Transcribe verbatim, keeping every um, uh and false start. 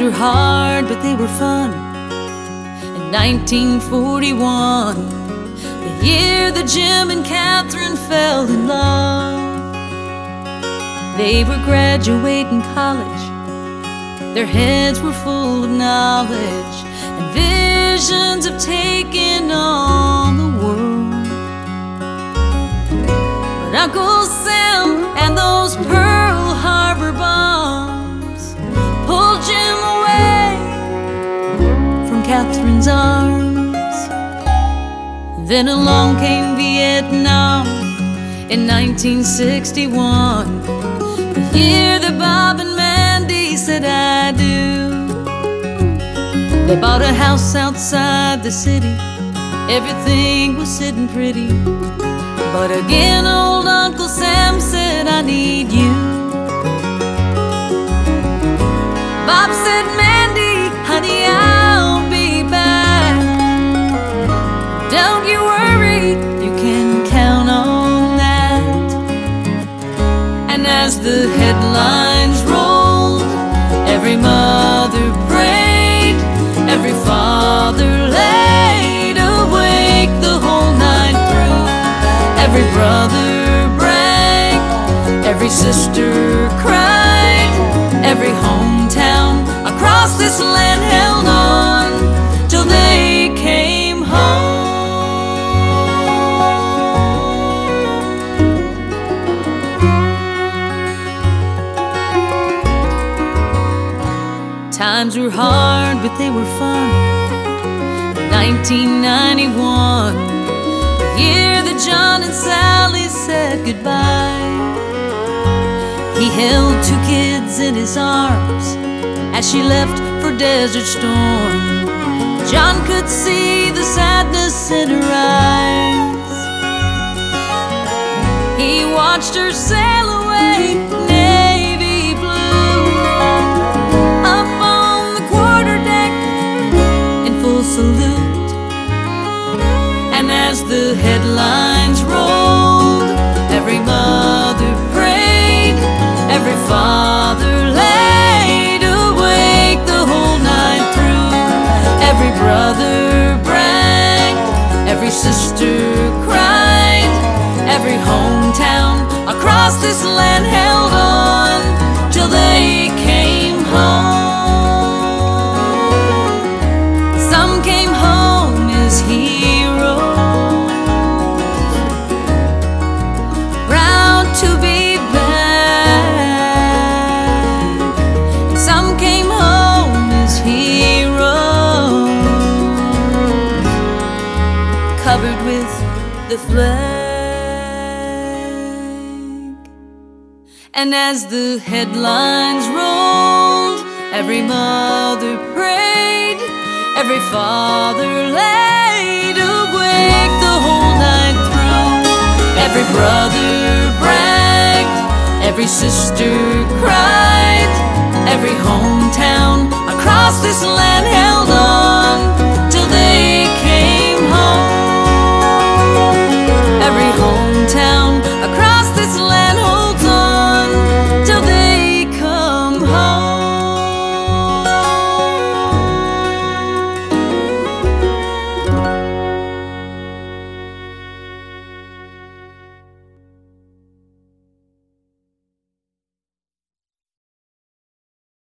were hard, but they were fun. In nineteen forty-one, the year that Jim and Catherine fell in love. They were graduating college. Their heads were full of knowledge and visions of taking on the world. But Uncle Sam and those Pearl Harbor bombs pulled Jim away from Catherine's arms. Then along came Vietnam in nineteen sixty-one, the year that Bob and Mandy said I do. They bought a house outside the city. Everything was sitting pretty. But again old Uncle Sam said, I need you. Bob said, Mandy, honey, I'll be back. Don't you worry, you can count on that. And as the headlines rolled, every mother prayed, every father laid awake the whole night through. Every brother bragged, every sister cried, every hometown across this land held on till they came home. Times were hard, but they were fun. nineteen ninety-one, the year that John and Sally said goodbye. He held two kids in his arms as she left for Desert Storm. John could see the sadness in her eyes. He watched her sail away, navy blue, up on the quarterdeck in full salute. And as the headlines rolled, every mother prayed, every father laid awake the whole night through. Every brother bragged, every sister cried, every hometown across this land held on till they came home. Some came home as heroes, proud to be back. And some came home as heroes, covered with the flag. And as the headlines rolled, every mother prayed, every father laid awake the whole night through. Every brother bragged, every sister cried, every hometown across this land held on